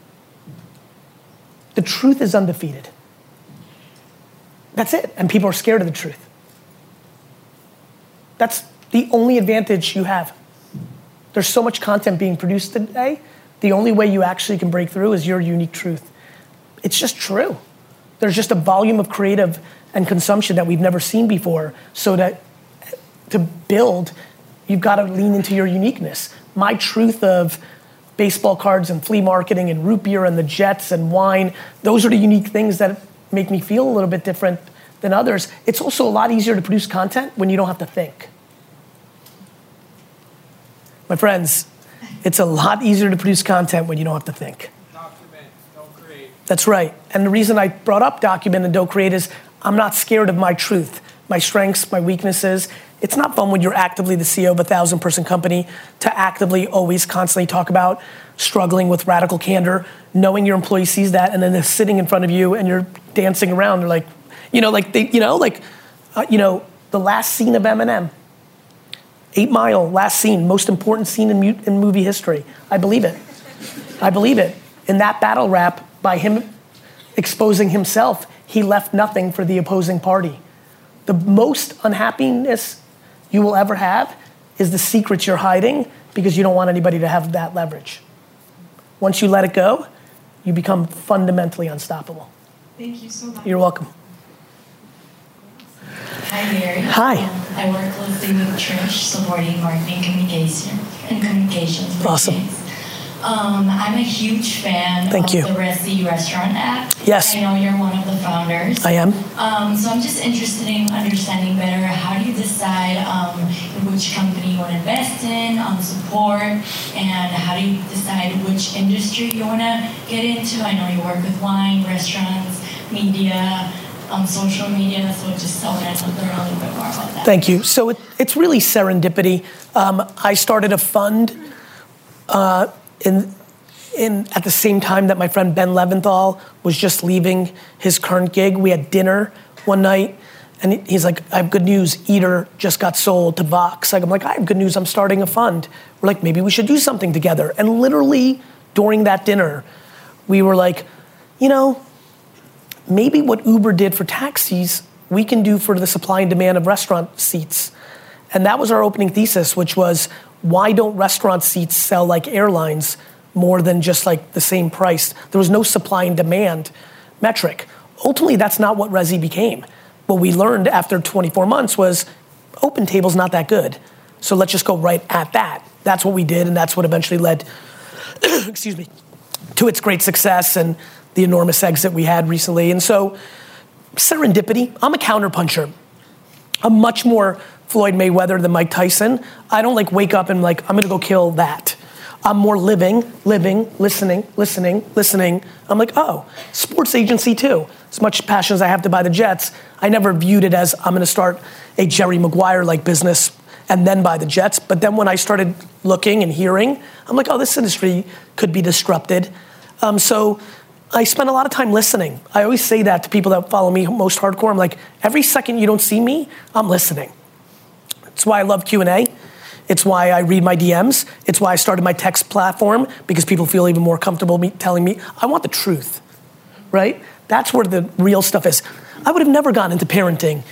The truth is undefeated. That's it. And people are scared of the truth. That's the only advantage you have. There's so much content being produced today. The only way you actually can break through is your unique truth. It's just true. There's just a volume of creative and consumption that we've never seen before. So that to build, you've got to lean into your uniqueness. My truth of baseball cards and flea marketing and root beer and the Jets and wine, those are the unique things that make me feel a little bit different than others. It's also a lot easier to produce content when you don't have to think. My friends, it's a lot easier to produce content when you don't have to think. Document, don't create. That's right. And the reason I brought up document and don't create is I'm not scared of my truth, my strengths, my weaknesses. It's not fun when you're actively the CEO of a 1,000-person company to actively always constantly talk about struggling with radical candor, knowing your employee sees that, and then they're sitting in front of you and you're dancing around. They're like, the last scene of Eminem, 8 Mile, last scene, most important scene in movie history. I believe it. I believe it. In that battle rap, by him exposing himself, he left nothing for the opposing party. The most unhappiness you will ever have is the secrets you're hiding because you don't want anybody to have that leverage. Once you let it go, you become fundamentally unstoppable. Thank you so much. You're welcome. Hi, Gary. Hi. I work closely with Trish, supporting marketing communications. Awesome. I'm a huge fan of the Resy restaurant app. Yes. I know you're one of the founders. I am. So I'm just interested in understanding better how do you decide which company you want to invest in, support, and how do you decide which industry you want to get into? I know you work with wine, restaurants, media, social media, so just I want to learn a little bit more about that. Thank you. So it's really serendipity. I started a fund at the same time that my friend Ben Leventhal was just leaving his current gig. We had dinner one night, and he's like, I have good news. Eater just got sold to Vox. I'm like, I have good news. I'm starting a fund. We're like, maybe we should do something together. And literally during that dinner, we were like, maybe what Uber did for taxis, we can do for the supply and demand of restaurant seats. And that was our opening thesis, which was, why don't restaurant seats sell like airlines more than just like the same price? There was no supply and demand metric. Ultimately, that's not what Resy became. What we learned after 24 months was OpenTable's not that good. So let's just go right at that. That's what we did, and that's what eventually led, excuse me, to its great success and the enormous exit we had recently. And so, serendipity, I'm a counterpuncher. I'm much more Floyd Mayweather than Mike Tyson. I don't wake up and I'm gonna go kill that. I'm more living, listening. I'm like, oh, sports agency too. As much passion as I have to buy the Jets, I never viewed it as I'm gonna start a Jerry Maguire-like business and then buy the Jets. But then when I started looking and hearing, I'm like, oh, this industry could be disrupted. So I spend a lot of time listening. I always say that to people that follow me most hardcore. I'm like, every second you don't see me, I'm listening. It's why I love Q&A. It's why I read my DMs. It's why I started my text platform, because people feel even more comfortable telling me, I want the truth, right? That's where the real stuff is. I would have never gotten into parenting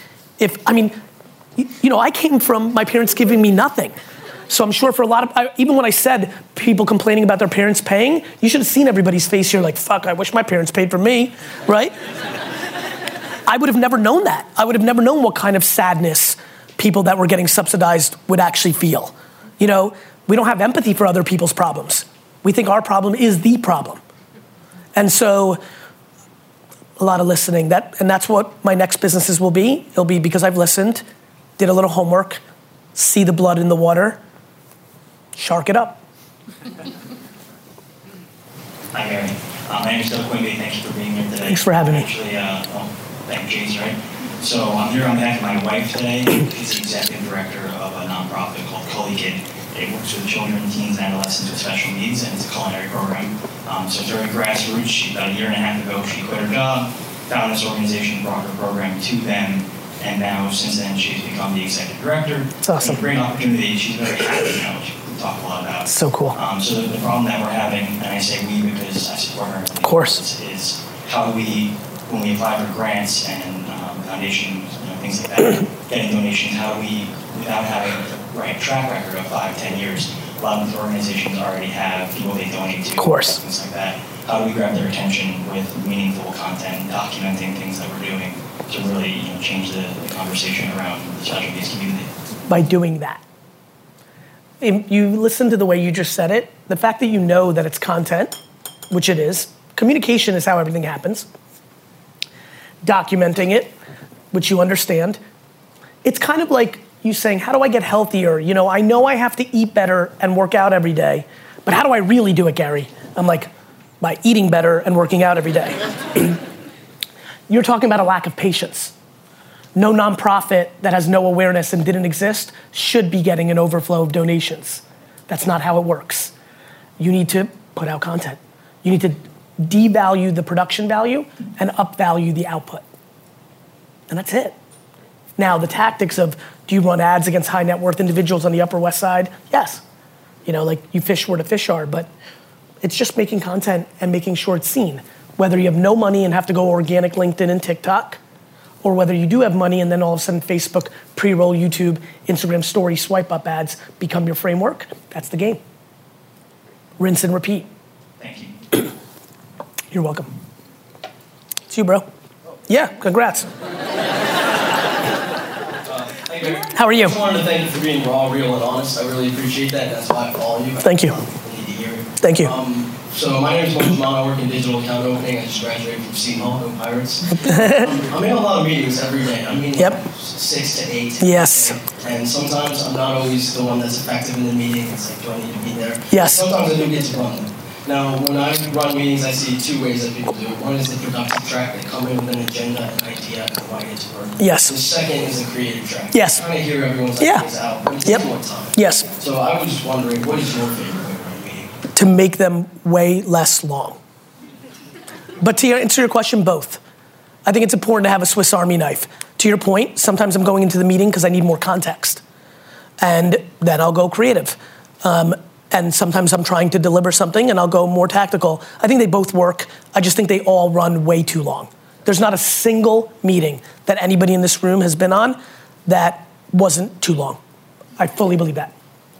I came from my parents giving me nothing. So I'm sure for a lot of, even when I said people complaining about their parents paying, you should have seen everybody's face here like, fuck, I wish my parents paid for me, right? I would have never known that. I would have never known what kind of sadness people that were getting subsidized would actually feel. We don't have empathy for other people's problems. We think our problem is the problem. And so, a lot of listening. And that's what my next businesses will be. It'll be because I've listened, did a little homework, see the blood in the water, shark it up. Hi, Gary. My name is Doug Quimby. Thank you for being here today. Thanks for having me. Actually, thank you, Jay's right. So I'm here on behalf of my wife today. She's the executive director of a nonprofit called Cully Kid. It works with children, teens, and adolescents with special needs, and it's a culinary program. So it's very grassroots. About a year and a half ago, she quit her job, found this organization, brought her program to them, and now since then she's become the executive director. That's awesome. It's a great opportunity. She's very happy. She talk a lot about. So cool. So the problem that we're having, and I say we because I support her. Of course. Is how do we, when we apply for grants and foundations, things like that, getting donations, how do we, without having the right track record of 5-10 years, a lot of these organizations already have people they donate to. Of course. Things like that. How do we grab their attention with meaningful content, documenting things that we're doing to really change the conversation around the special needs community? By doing that. You listen to the way you just said it, the fact that you know that it's content, which it is, communication is how everything happens, documenting it, which you understand. It's kind of like you saying, how do I get healthier? I know I have to eat better and work out every day, but how do I really do it, Gary? I'm like, by eating better and working out every day. You're talking about a lack of patience. No nonprofit that has no awareness and didn't exist should be getting an overflow of donations. That's not how it works. You need to put out content. You need to devalue the production value and upvalue the output. And that's it. Now, the tactics of, do you run ads against high net worth individuals on the Upper West Side? Yes. Like you fish where the fish are, but it's just making content and making sure it's seen. Whether you have no money and have to go organic LinkedIn and TikTok, or whether you do have money and then all of a sudden Facebook, pre-roll YouTube, Instagram story, swipe up ads become your framework, that's the game. Rinse and repeat. Thank you. You're welcome. It's you, bro. Yeah, congrats. How are you? I just wanted to thank you for being raw, real, and honest. I really appreciate that. That's why I follow you. Thank you. I need to hear it. Thank you. So my name is Moses Mount. I work in digital account opening. I just graduated from Seton Hall, no Pirates. I'm in a lot of meetings every day. I mean, yep. 6 to 8. Yes. And sometimes I'm not always the one that's effective in the meeting. It's like, do I need to be there? Yes. Sometimes I do get to run them. Now, when I run meetings, I see two ways that people do it. One is the productive track. They come in with an agenda, an idea, and why it to work. Yes. The second is the creative track. Yes. Trying to hear everyone's ideas out, but it takes more time. Yes. So I was just wondering, what is your favorite way to run a meeting? To make them way less long. But to answer your question, both. I think it's important to have a Swiss Army knife. To your point, sometimes I'm going into the meeting because I need more context. And then I'll go creative. And sometimes I'm trying to deliver something and I'll go more tactical. I think they both work. I just think they all run way too long. There's not a single meeting that anybody in this room has been on that wasn't too long. I fully believe that.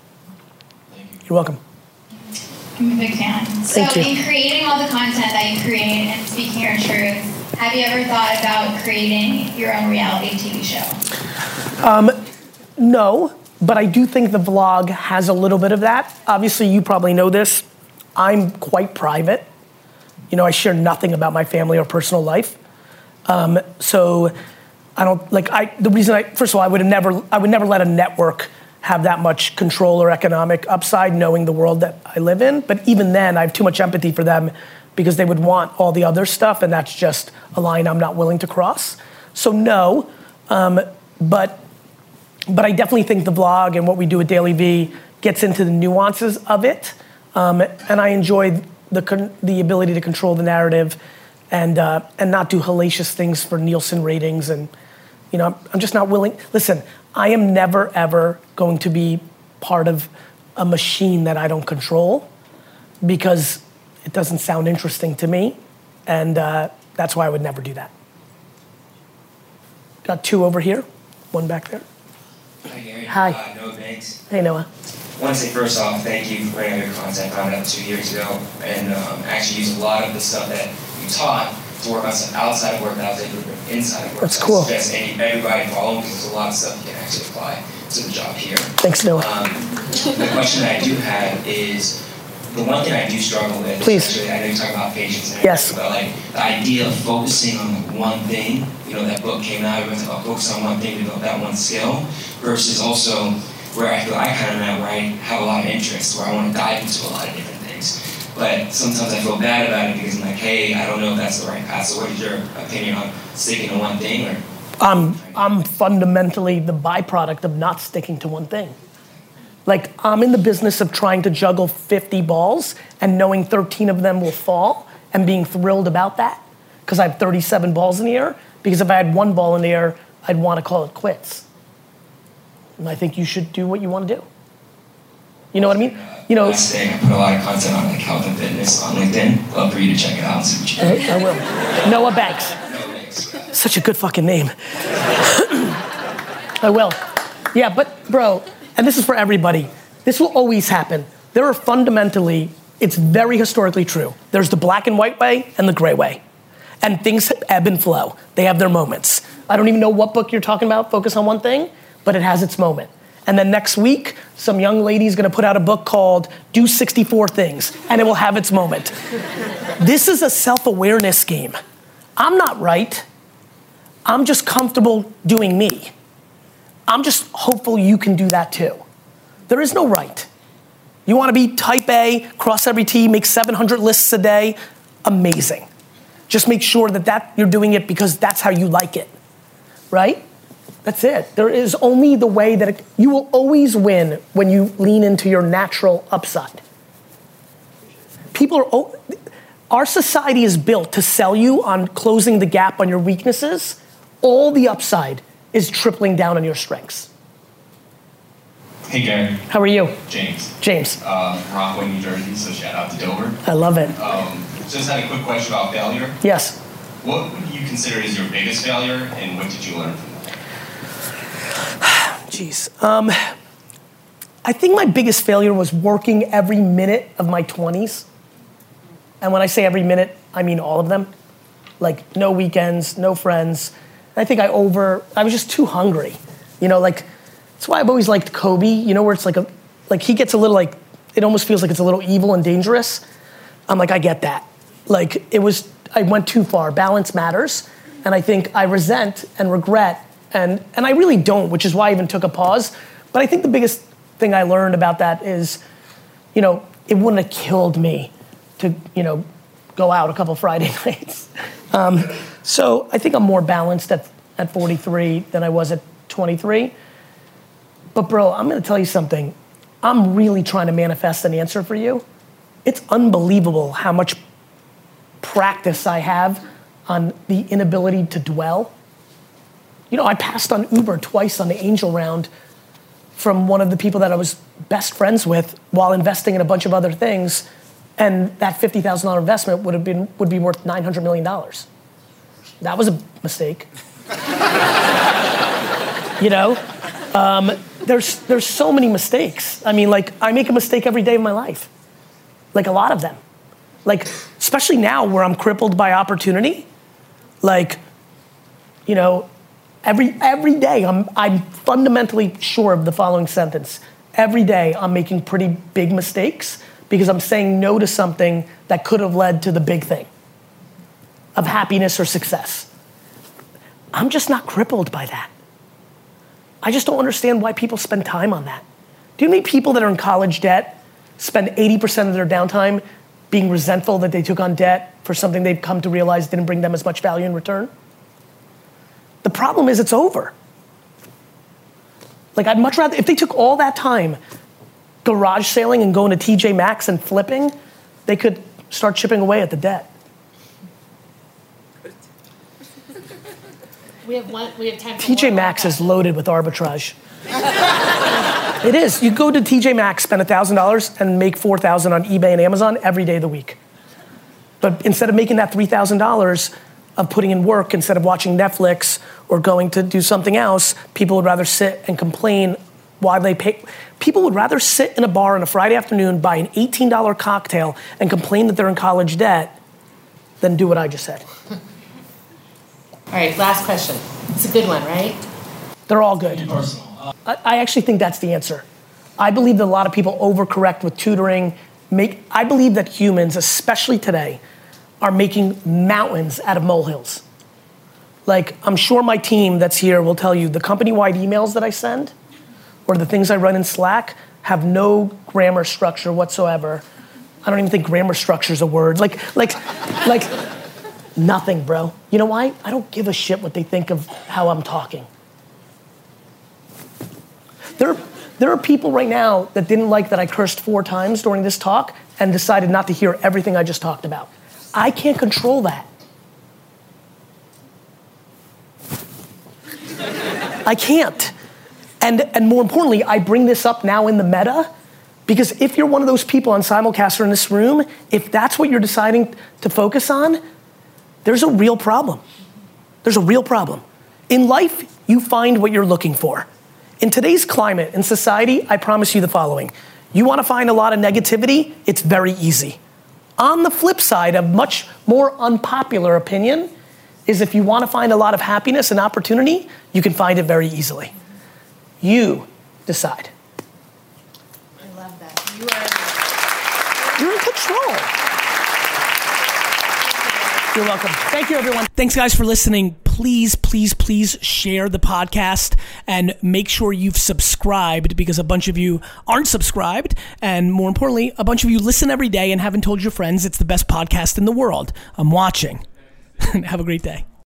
You're welcome. I'm a big fan. Thank you. In creating all the content that you create and speaking your truth, have you ever thought about creating your own reality TV show? No, but I do think the vlog has a little bit of that. Obviously, you probably know this. I'm quite private. I share nothing about my family or personal life. So I don't, first of all, I would never let a network have that much control or economic upside knowing the world that I live in. But even then, I have too much empathy for them because they would want all the other stuff, and that's just a line I'm not willing to cross. So no, but I definitely think the vlog and what we do at Daily V gets into the nuances of it, and I enjoy the ability to control the narrative and not do hellacious things for Nielsen ratings. And I'm just not willing. Listen, I am never ever going to be part of a machine that I don't control because it doesn't sound interesting to me, and that's why I would never do that. Got two over here, one back there. Hi, Gary. Hi. Noah Banks. Hey, Noah. I want to say first off, thank you for putting out your content. I found out 2 years ago, and actually used a lot of the stuff that you taught to work on stuff outside of work that I was able to bring inside of work. That's cool. I suggest everybody follow because there's a lot of stuff you can actually apply to the job here. Thanks, Noah. The question that I do have is, the one thing I do struggle with, please. Especially, I know you talk about patience and yes. But the idea of focusing on one thing, that book came out, we went to focus on one thing, develop that one skill, versus also where I feel I kind of am at, where I have a lot of interest, where I want to dive into a lot of different things. but sometimes I feel bad about it because I'm like, hey, I don't know if that's the right path. So what is your opinion on sticking to one thing? Or I'm fundamentally the byproduct of not sticking to one thing. Like, I'm in the business of trying to juggle 50 balls and knowing 13 of them will fall and being thrilled about that because I have 37 balls in the air. Because if I had one ball in the air, I'd want to call it quits. And I think you should do what you want to do. You know what I mean? You know, last thing, I put a lot of content on like health and fitness on LinkedIn. Love for you to check it out and see what you think. I will. Noah Banks. Such a good fucking name. I will. Yeah, but bro, and this is for everybody, this will always happen. There are fundamentally, it's very historically true. There's the black and white way and the gray way. And things ebb and flow. They have their moments. I don't even know what book you're talking about, Focus on One Thing, but it has its moment. And then next week, some young lady's gonna put out a book called Do 64 Things, and it will have its moment. This is a self-awareness game. I'm not right. I'm just comfortable doing me. I'm just hopeful you can do that too. There is no right. You wanna be type A, cross every T, make 700 lists a day, amazing. Just make sure that you're doing it because that's how you like it, right? That's it. There is only the way that you will always win when you lean into your natural upside. Our society is built to sell you on closing the gap on your weaknesses. All the upside is tripling down on your strengths. Hey Gary. How are you? James. James. Rockaway, New Jersey, so shout out to Dover. I love it. Just had a quick question about failure. Yes. What would you consider is your biggest failure, and what did you learn from that? Jeez. I think my biggest failure was working every minute of my 20s. And when I say every minute, I mean all of them. Like no weekends, no friends. And I think I was just too hungry. You know, like, that's why I've always liked Kobe, you know, where it's like he gets a little like, it almost feels like it's a little evil and dangerous. I'm like, I get that. Like, I went too far. Balance matters. And I think I resent and regret, and I really don't, which is why I even took a pause. But I think the biggest thing I learned about that is, you know, it wouldn't have killed me to, you know, go out a couple Friday nights. So I think I'm more balanced at 43 than I was at 23. But bro, I'm gonna tell you something. I'm really trying to manifest an answer for you. It's unbelievable how much practice I have on the inability to dwell. You know, I passed on Uber twice on the angel round from one of the people that I was best friends with while investing in a bunch of other things, and that $50,000 investment would be worth $900 million. That was a mistake. You know, there's so many mistakes. I mean, like, I make a mistake every day of my life, like a lot of them. Like, especially now where I'm crippled by opportunity, like, you know, every day I'm fundamentally sure of the following sentence. Every day I'm making pretty big mistakes because I'm saying no to something that could have led to the big thing of happiness or success. I'm just not crippled by that. I just don't understand why people spend time on that. Do you know how many people that are in college debt spend 80% of their downtime being resentful that they took on debt for something they've come to realize didn't bring them as much value in return? The problem is it's over. Like, I'd much rather, if they took all that time garage sailing and going to TJ Maxx and flipping, they could start chipping away at the debt. We have time for TJ Maxx is loaded with arbitrage. It is. You go to TJ Maxx, spend $1,000 and make $4,000 on eBay and Amazon every day of the week. But instead of making that $3,000 of putting in work, instead of watching Netflix or going to do something else, people would rather sit and complain why they pay. People would rather sit in a bar on a Friday afternoon, buy an $18 cocktail and complain that they're in college debt than do what I just said. All right, last question. It's a good one, right? They're all good. I actually think that's the answer. I believe that a lot of people overcorrect with tutoring. I believe that humans, especially today, are making mountains out of molehills. Like, I'm sure my team that's here will tell you the company-wide emails that I send or the things I run in Slack have no grammar structure whatsoever. I don't even think grammar structure's a word. Like nothing, bro. You know why? I don't give a shit what they think of how I'm talking. There are people right now that didn't like that I cursed 4 times during this talk and decided not to hear everything I just talked about. I can't control that. I can't. And more importantly, I bring this up now in the meta because if you're one of those people on Simulcast or in this room, if that's what you're deciding to focus on, there's a real problem. There's a real problem. In life, you find what you're looking for. In today's climate and society, I promise you the following. You want to find a lot of negativity? It's very easy. On the flip side, a much more unpopular opinion is if you want to find a lot of happiness and opportunity, you can find it very easily. You decide. I love that. You're in control. You're welcome. Thank you, everyone. Thanks, guys, for listening. Please, please, please share the podcast and make sure you've subscribed because a bunch of you aren't subscribed. And more importantly, a bunch of you listen every day and haven't told your friends it's the best podcast in the world. I'm watching. Have a great day.